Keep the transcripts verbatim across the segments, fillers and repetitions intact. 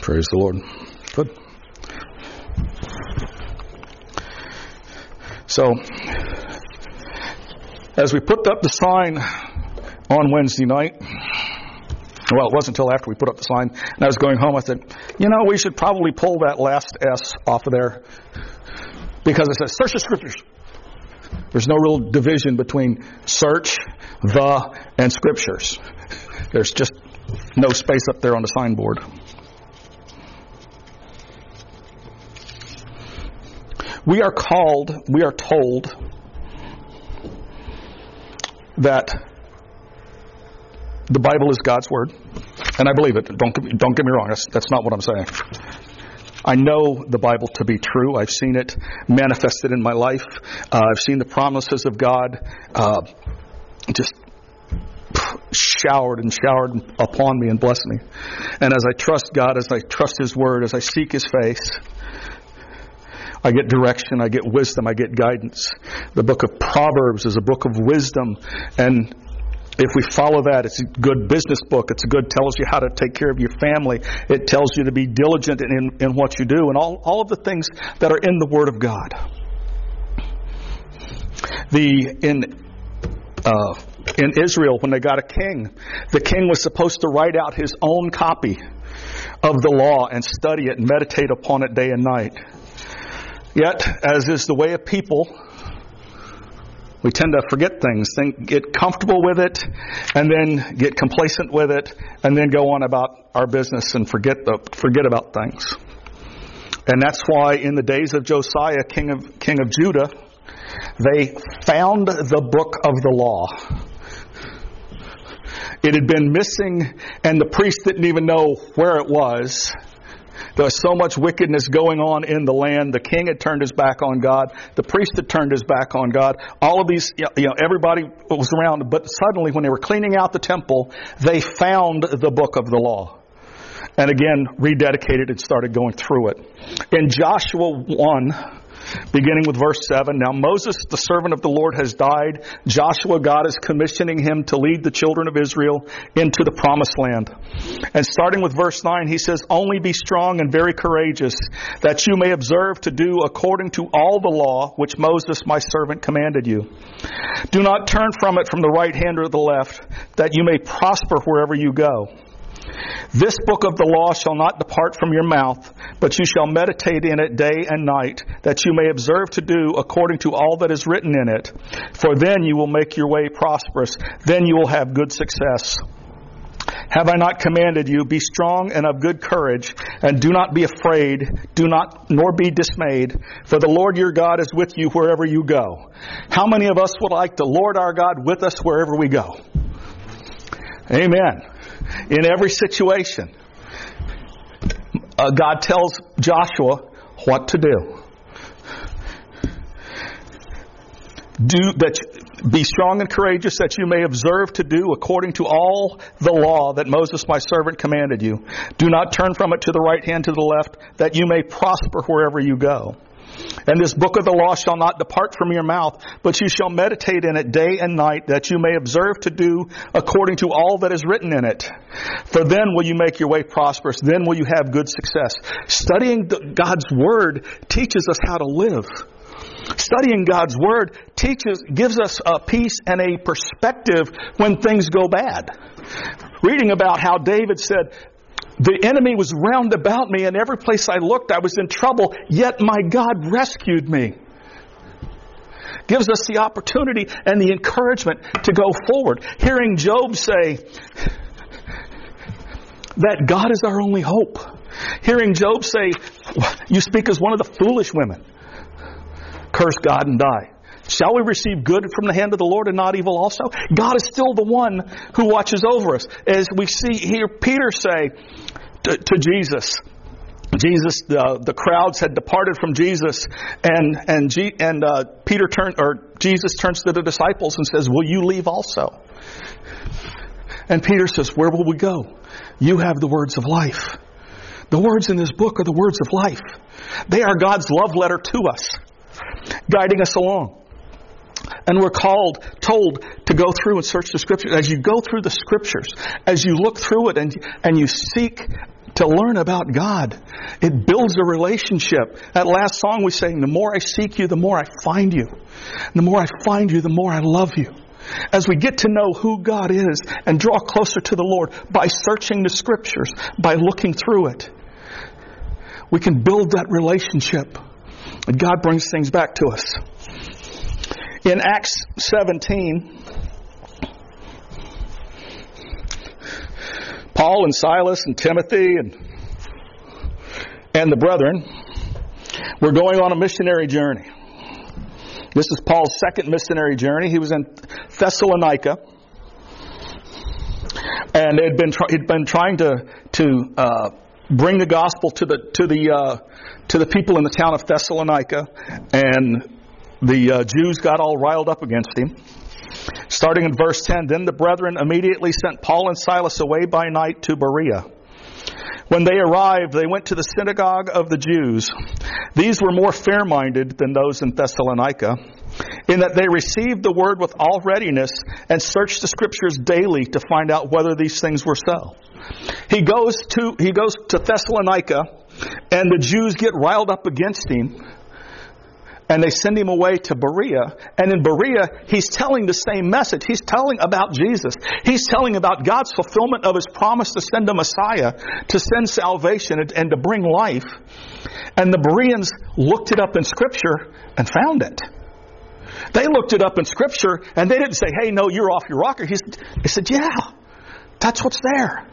Praise the Lord. Good. So, as we put up the sign on Wednesday night, well, it wasn't until after we put up the sign, and I was going home, I said, you know, we should probably pull that last S off of there, because it says, search the Scriptures. There's no real division between search, the, and Scriptures. There's just no space up there on the signboard. We are called, we are told that the Bible is God's Word. And I believe it. Don't, don't get me wrong. That's, that's not what I'm saying. I know the Bible to be true. I've seen it manifested in my life. Uh, I've seen the promises of God uh, just showered and showered upon me and blessed me. And as I trust God, as I trust His Word, as I seek His face, I get direction, I get wisdom, I get guidance. The book of Proverbs is a book of wisdom, and if we follow that, it's a good business book. It's a good, tells you how to take care of your family. It tells you to be diligent in, in what you do, and all, all of the things that are in the Word of God. The in uh, in Israel, when they got a king, the king was supposed to write out his own copy of the law and study it and meditate upon it day and night. Yet, as is the way of people, we tend to forget things, think, get comfortable with it, and then get complacent with it, and then go on about our business and forget the, forget about things. And that's why in the days of Josiah, king of king of Judah, they found the book of the law. It had been missing, and the priest didn't even know where it was. There was so much wickedness going on in the land. The king had turned his back on God. The priest had turned his back on God. All of these, you know, everybody was around. But suddenly, when they were cleaning out the temple, they found the book of the law. And again, rededicated and started going through it. In Joshua one, beginning with verse seven, now Moses, the servant of the Lord, has died. Joshua, God is commissioning him to lead the children of Israel into the promised land. And starting with verse nine, he says, only be strong and very courageous, that you may observe to do according to all the law which Moses, my servant, commanded you. Do not turn from it from the right hand or the left, that you may prosper wherever you go. This book of the law shall not depart from your mouth, but you shall meditate in it day and night, that you may observe to do according to all that is written in it. For then you will make your way prosperous. Then you will have good success. Have I not commanded you, be strong and of good courage, and do not be afraid, do not, nor be dismayed, for the Lord your God is with you wherever you go. How many of us would like the Lord our God with us wherever we go? Amen. In every situation, uh, God tells Joshua what to do. Do that. Be strong and courageous, that you may observe to do according to all the law that Moses my servant commanded you. Do not turn from it to the right hand, to the left, that you may prosper wherever you go. And this book of the law shall not depart from your mouth, but you shall meditate in it day and night, that you may observe to do according to all that is written in it. For then will you make your way prosperous. Then will you have good success. Studying God's Word teaches us how to live. Studying God's Word teaches, gives us a peace and a perspective when things go bad. Reading about how David said, the enemy was round about me, and every place I looked I was in trouble, yet my God rescued me. Gives us the opportunity and the encouragement to go forward. Hearing Job say that God is our only hope. Hearing Job say, you speak as one of the foolish women. Curse God and die. Shall we receive good from the hand of the Lord and not evil also? God is still the one who watches over us. As we see here Peter say to, to Jesus, Jesus, the, the crowds had departed from Jesus, and and G, and uh, Peter turned, or Jesus turns to the disciples and says, "Will you leave also?" And Peter says, "Where will we go? You have the words of life." The words in this book are the words of life. They are God's love letter to us, guiding us along. And we're called, told to go through and search the Scriptures. As you go through the Scriptures, as you look through it and, and you seek to learn about God. It builds a relationship. That last song we sang, the more I seek you, the more I find you. The more I find you, the more I love you. As we get to know who God is and draw closer to the Lord by searching the Scriptures, by looking through it, we can build that relationship. And God brings things back to us. In Acts seventeen, Paul and Silas and Timothy and, and the brethren were going on a missionary journey. This is Paul's second missionary journey. He was in Thessalonica, and they'd been try, he'd been trying to to uh, bring the gospel to the to the uh, to the people in the town of Thessalonica, and the uh, Jews got all riled up against him. Starting in verse ten, then the brethren immediately sent Paul and Silas away by night to Berea. When they arrived, they went to the synagogue of the Jews. These were more fair-minded than those in Thessalonica, in that they received the word with all readiness and searched the Scriptures daily to find out whether these things were so. He goes to he goes to Thessalonica, and the Jews get riled up against him, and they send him away to Berea. And in Berea, he's telling the same message. He's telling about Jesus. He's telling about God's fulfillment of His promise to send a Messiah, to send salvation, and, and to bring life. And the Bereans looked it up in Scripture and found it. They looked it up in Scripture, and they didn't say, hey, no, you're off your rocker. He said, they said, yeah, that's what's there.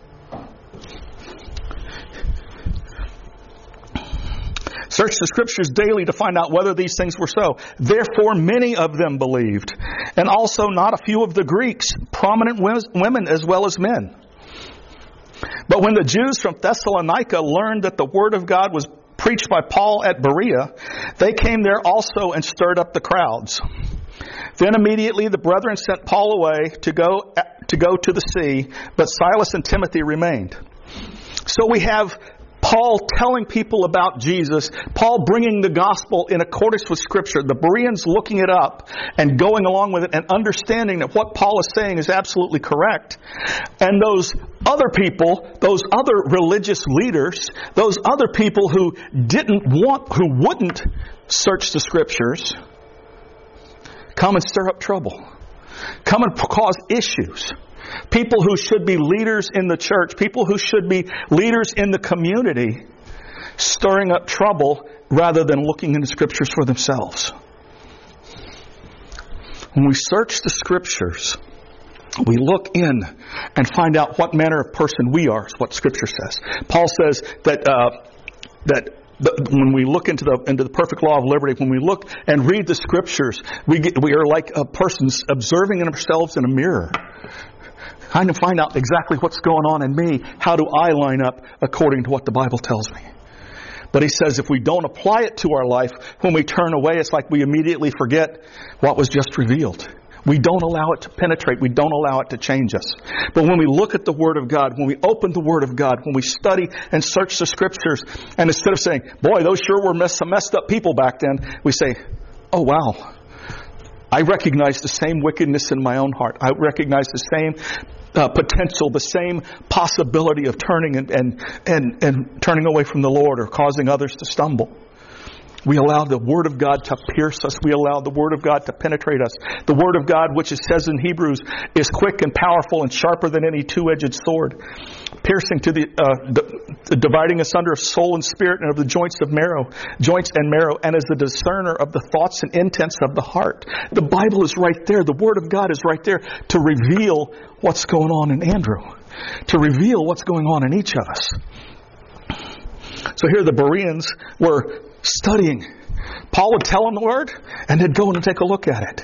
Search the Scriptures daily to find out whether these things were so. Therefore, many of them believed, and also not a few of the Greeks, prominent women as well as men. But when the Jews from Thessalonica learned that the Word of God was preached by Paul at Berea, they came there also and stirred up the crowds. Then immediately the brethren sent Paul away to go to go to the sea, but Silas and Timothy remained. So we have Paul telling people about Jesus, Paul bringing the gospel in accordance with Scripture, the Bereans looking it up and going along with it and understanding that what Paul is saying is absolutely correct. And those other people, those other religious leaders, those other people who didn't want, who wouldn't search the Scriptures, come and stir up trouble. Come and cause issues. People who should be leaders in the church, people who should be leaders in the community, stirring up trouble rather than looking in the Scriptures for themselves. When we search the Scriptures, we look in and find out what manner of person we are, is what Scripture says. Paul says that uh, that the, when we look into the into the perfect law of liberty, when we look and read the Scriptures, we get, we are like a person observing ourselves in a mirror, trying to find out exactly what's going on in me. How do I line up according to what the Bible tells me? But he says if we don't apply it to our life, when we turn away, it's like we immediately forget what was just revealed. We don't allow it to penetrate. We don't allow it to change us. But when we look at the Word of God, when we open the Word of God, when we study and search the Scriptures, and instead of saying, boy, those sure were mess- messed up people back then, we say, oh, wow, I recognize the same wickedness in my own heart. I recognize the same uh, potential, the same possibility of turning and, and, and, and turning away from the Lord or causing others to stumble. We allow the Word of God to pierce us. We allow the Word of God to penetrate us. The Word of God, which it says in Hebrews, is quick and powerful and sharper than any two-edged sword, piercing to the, uh, the dividing asunder of soul and spirit and of the joints of marrow, joints and marrow, and is the discerner of the thoughts and intents of the heart. The Bible is right there. The Word of God is right there to reveal what's going on in Andrew, to reveal what's going on in each of us. So here the Bereans were studying. Paul would tell them the Word, and they'd go in and take a look at it.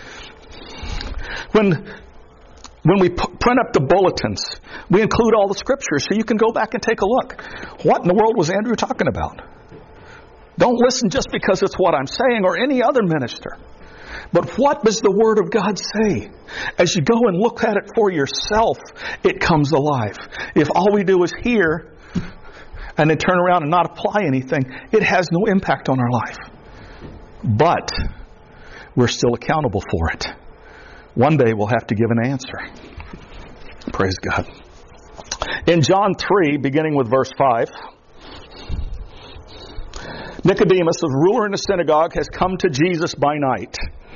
When, when we p- print up the bulletins, we include all the Scriptures so you can go back and take a look. What in the world was Andrew talking about? Don't listen just because it's what I'm saying or any other minister. But what does the Word of God say? As you go and look at it for yourself, it comes alive. If all we do is hear and then turn around and not apply anything, it has no impact on our life. But we're still accountable for it. One day we'll have to give an answer. Praise God. In John three, beginning with verse five, Nicodemus, a ruler in the synagogue, has come to Jesus by night.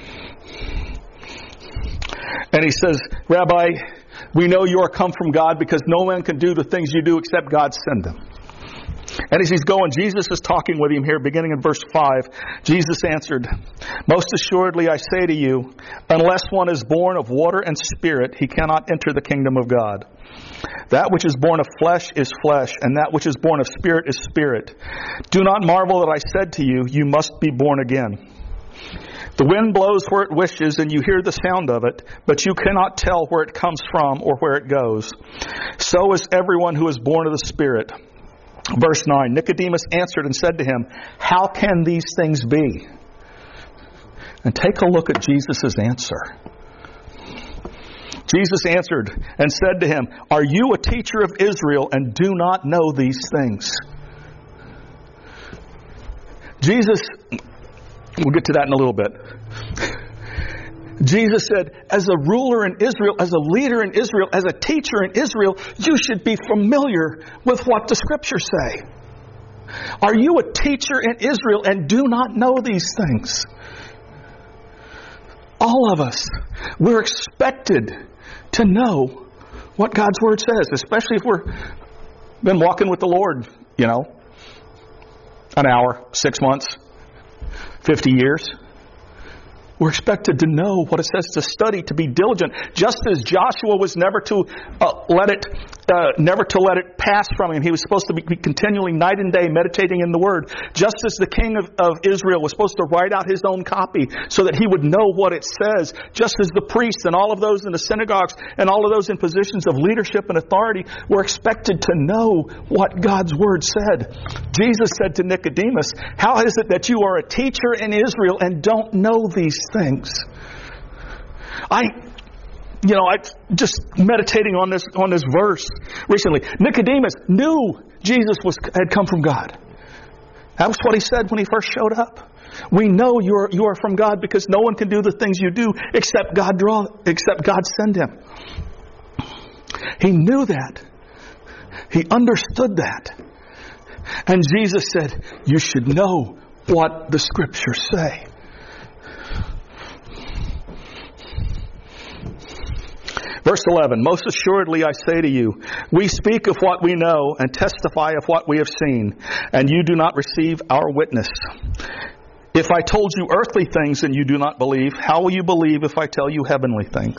And he says, Rabbi, we know you are come from God because no man can do the things you do except God send them. And as he's going, Jesus is talking with him here, beginning in verse five. Jesus answered, Most assuredly I say to you, unless one is born of water and spirit, he cannot enter the kingdom of God. That which is born of flesh is flesh, and that which is born of spirit is spirit. Do not marvel that I said to you, you must be born again. The wind blows where it wishes, and you hear the sound of it, but you cannot tell where it comes from or where it goes. So is everyone who is born of the Spirit. Verse nine, Nicodemus answered and said to him, How can these things be? And take a look at Jesus' answer. Jesus answered and said to him, Are you a teacher of Israel and do not know these things? Jesus, we'll get to that in a little bit. Jesus said, as a ruler in Israel, as a leader in Israel, as a teacher in Israel, you should be familiar with what the Scriptures say. Are you a teacher in Israel and do not know these things? All of us, we're expected to know what God's Word says, especially if we've been walking with the Lord, you know, an hour, six months, fifty years. We're expected to know what it says, to study, to be diligent. Just as Joshua was never to uh, let it, uh, never to let it pass from him. He was supposed to be continually, night and day, meditating in the Word. Just as the king of, of Israel was supposed to write out his own copy so that he would know what it says. Just as the priests and all of those in the synagogues and all of those in positions of leadership and authority were expected to know what God's Word said. Jesus said to Nicodemus, How is it that you are a teacher in Israel and don't know these things? I, you know, I just meditating on this on this verse recently. Nicodemus knew Jesus was had come from God. That was what he said when he first showed up. We know you are you are from God because no one can do the things you do except God draw except God send him. He knew that. He understood that. And Jesus said, you should know what the Scriptures say. Verse eleven, Most assuredly I say to you, we speak of what we know and testify of what we have seen, and you do not receive our witness. If I told you earthly things and you do not believe, how will you believe if I tell you heavenly things?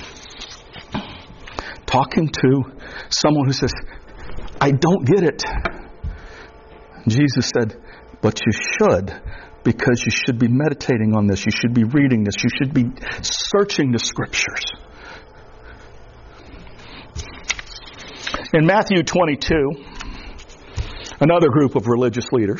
Talking to someone who says, I don't get it. Jesus said, but you should, because you should be meditating on this. You should be reading this. You should be searching the Scriptures. In Matthew twenty-two, another group of religious leaders,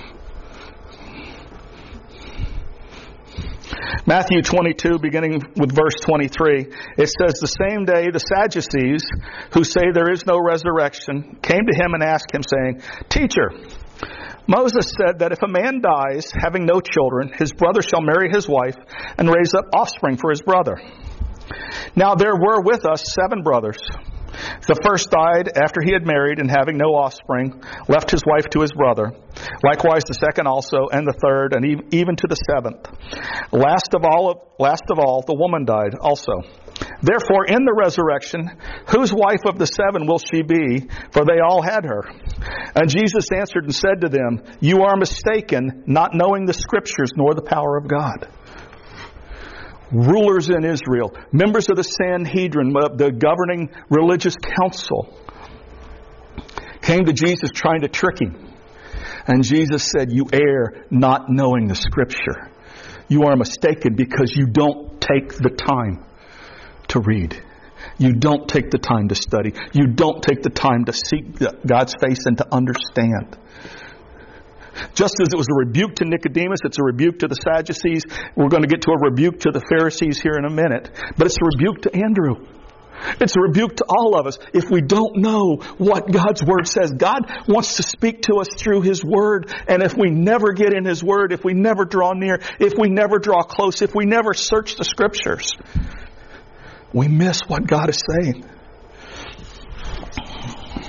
Matthew twenty-two, beginning with verse twenty-three, it says, The same day the Sadducees, who say there is no resurrection, came to him and asked him, saying, Teacher, Moses said that if a man dies, having no children, his brother shall marry his wife and raise up offspring for his brother. Now there were with us seven brothers. The first died after he had married, and having no offspring, left his wife to his brother. Likewise the second also, and the third, and even to the seventh. Last of all, last of all, the woman died also. Therefore, in the resurrection, whose wife of the seven will she be? For they all had her. And Jesus answered and said to them, You are mistaken, not knowing the Scriptures nor the power of God. Rulers in Israel, members of the Sanhedrin, the governing religious council, came to Jesus trying to trick him. And Jesus said, You err not knowing the Scripture. You are mistaken because you don't take the time to read. You don't take the time to study. You don't take the time to seek God's face and to understand. Just as it was a rebuke to Nicodemus, it's a rebuke to the Sadducees. We're going to get to a rebuke to the Pharisees here in a minute. But it's a rebuke to Andrew. It's a rebuke to all of us. If we don't know what God's Word says, God wants to speak to us through His Word. And if we never get in His Word, if we never draw near, if we never draw close, if we never search the Scriptures, we miss what God is saying.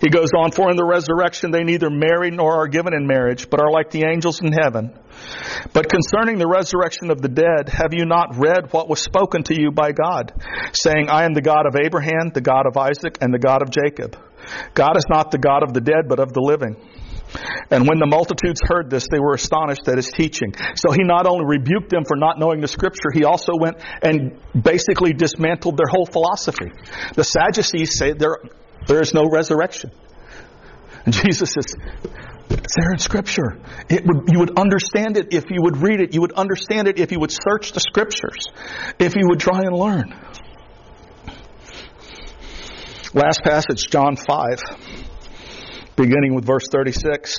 He goes on, for in the resurrection they neither marry nor are given in marriage, but are like the angels in heaven. But concerning the resurrection of the dead, have you not read what was spoken to you by God, saying, I am the God of Abraham, the God of Isaac, and the God of Jacob. God is not the God of the dead, but of the living. And when the multitudes heard this, they were astonished at his teaching. So he not only rebuked them for not knowing the Scripture, he also went and basically dismantled their whole philosophy. The Sadducees say there, there is no resurrection. And Jesus says, it's there in Scripture. It would, you would understand it if you would read it. You would understand it if you would search the Scriptures. If you would try and learn. Last passage, John five. Beginning with verse thirty-six.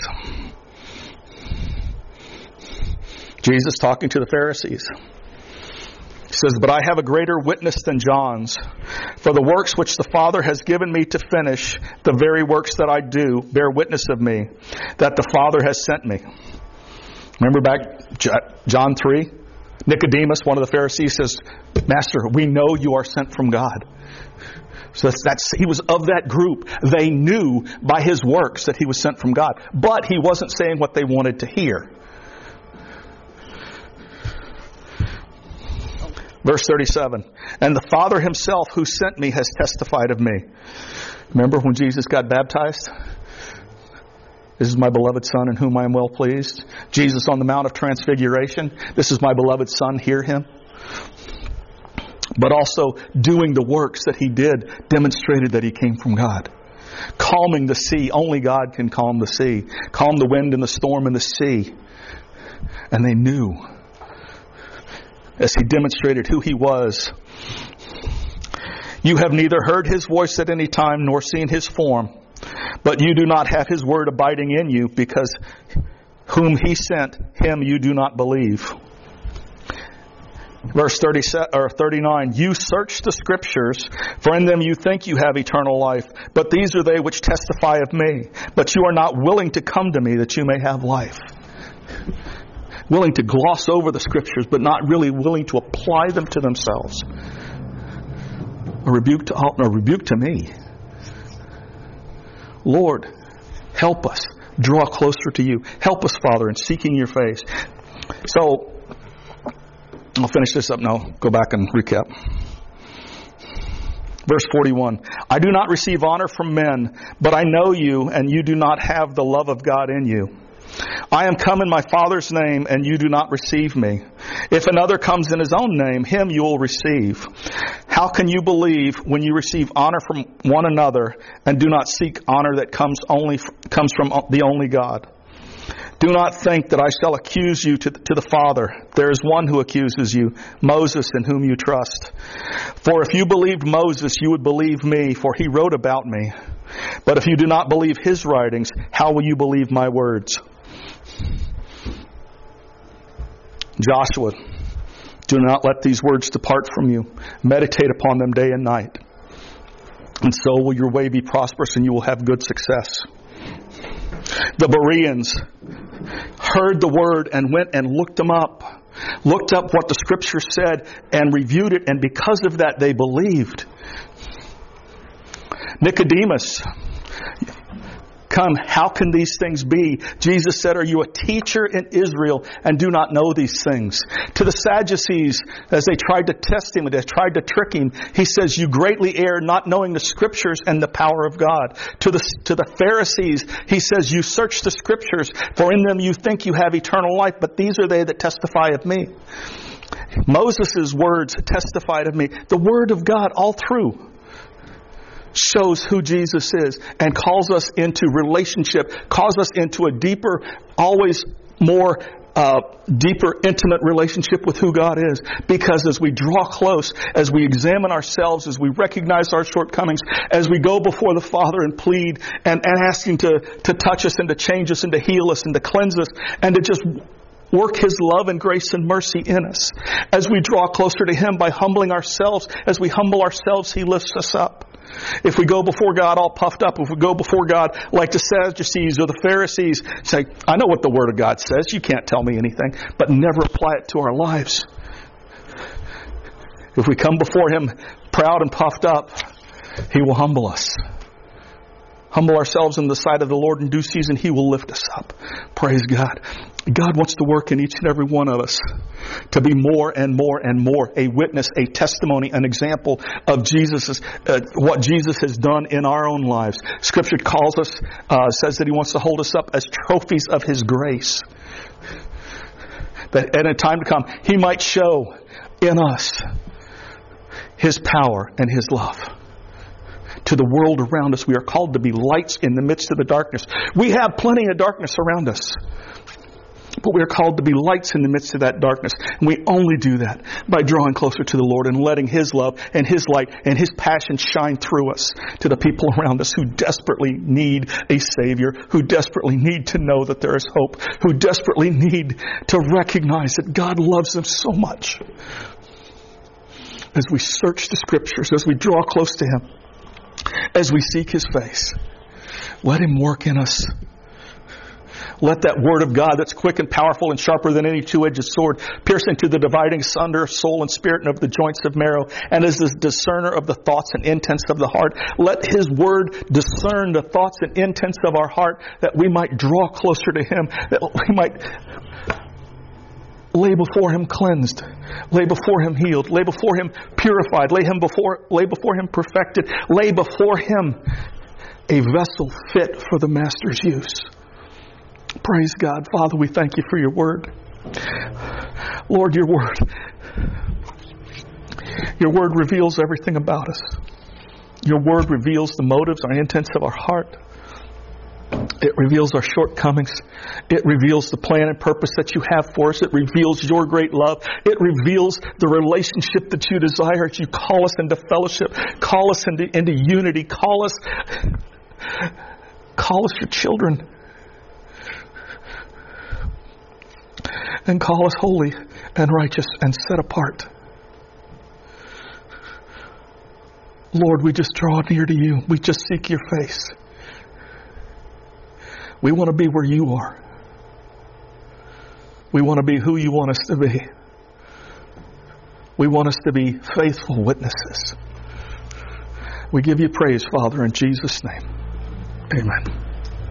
Jesus talking to the Pharisees. He says, but I have a greater witness than John's. For the works which the Father has given me to finish, the very works that I do, bear witness of me, that the Father has sent me. Remember back John three? Nicodemus, one of the Pharisees, says, Master, we know you are sent from God. So that's, that's, he was of that group. They knew by his works that he was sent from God. But he wasn't saying what they wanted to hear. Verse thirty-seven. And the Father himself who sent me has testified of me. Remember when Jesus got baptized? This is my beloved Son in whom I am well pleased. Jesus on the Mount of Transfiguration. This is my beloved Son, hear him. But also doing the works that he did demonstrated that he came from God. Calming the sea. Only God can calm the sea. Calm the wind and the storm and the sea. And they knew, as he demonstrated who he was. You have neither heard his voice at any time nor seen his form. But you do not have his word abiding in you, because whom he sent, him you do not believe. Verse thirty-seven or thirty-nine, you search the Scriptures, for in them you think you have eternal life. But these are they which testify of me. But you are not willing to come to me that you may have life. Willing to gloss over the Scriptures, but not really willing to apply them to themselves. A rebuke to, a rebuke to me. Lord, help us draw closer to you. Help us, Father, in seeking your face. So, I'll finish this up now. Go back and recap. Verse forty-one. I do not receive honor from men, but I know you, and you do not have the love of God in you. I am come in my Father's name, and you do not receive me. If another comes in his own name, him you will receive. How can you believe when you receive honor from one another and do not seek honor that comes only comes from the only God? Do not think that I shall accuse you to, to the Father. There is one who accuses you, Moses, in whom you trust. For if you believed Moses, you would believe me, for he wrote about me. But if you do not believe his writings, how will you believe my words? Joshua, do not let these words depart from you. Meditate upon them day and night. And so will your way be prosperous, and you will have good success. The Bereans heard the word and went and looked them up. Looked up what the Scripture said and reviewed it, and because of that they believed. Nicodemus, come, how can these things be? Jesus said, are you a teacher in Israel and do not know these things? To the Sadducees, as they tried to test him, they tried to trick him, he says, you greatly err, not knowing the Scriptures and the power of God. To the, to the Pharisees, he says, you search the Scriptures, for in them you think you have eternal life, but these are they that testify of me. Moses' words testified of me. The Word of God all through shows who Jesus is and calls us into relationship, calls us into a deeper, always more uh, deeper, intimate relationship with who God is. Because as we draw close, as we examine ourselves, as we recognize our shortcomings, as we go before the Father and plead and, and ask Him to, to touch us and to change us and to heal us and to cleanse us and to just work His love and grace and mercy in us. As we draw closer to Him by humbling ourselves, as we humble ourselves, He lifts us up. If we go before God all puffed up, if we go before God like the Sadducees or the Pharisees, say, I know what the Word of God says, you can't tell me anything, but never apply it to our lives. If we come before Him proud and puffed up, He will humble us. Humble ourselves in the sight of the Lord in due season. He will lift us up. Praise God. God wants to work in each and every one of us to be more and more and more a witness, a testimony, an example of Jesus, uh, what Jesus has done in our own lives. Scripture calls us, uh, says that He wants to hold us up as trophies of His grace. That at a time to come, He might show in us His power and His love. To the world around us, we are called to be lights in the midst of the darkness. We have plenty of darkness around us. But we are called to be lights in the midst of that darkness. And we only do that by drawing closer to the Lord and letting His love and His light and His passion shine through us to the people around us who desperately need a Savior, who desperately need to know that there is hope, who desperately need to recognize that God loves them so much. As we search the Scriptures, as we draw close to Him, as we seek His face, let Him work in us. Let that Word of God that's quick and powerful and sharper than any two-edged sword pierce into the dividing asunder of soul and spirit and of the joints of marrow, and is the discerner of the thoughts and intents of the heart. Let His Word discern the thoughts and intents of our heart, that we might draw closer to Him, that we might lay before Him cleansed, lay before Him healed, lay before Him purified, lay Him before, lay before Him perfected, lay before Him a vessel fit for the Master's use. Praise God. Father, we thank You for Your Word. Lord, Your Word. Your Word reveals everything about us. Your Word reveals the motives, our intents of our heart. It reveals our shortcomings. It reveals the plan and purpose that You have for us. It reveals Your great love. It reveals the relationship that You desire. You call us into fellowship. Call us into, into unity. Call us, call us Your children. And call us holy and righteous and set apart. Lord, we just draw near to You. We just seek Your face. We want to be where You are. We want to be who You want us to be. We want us to be faithful witnesses. We give You praise, Father, in Jesus' name. Amen.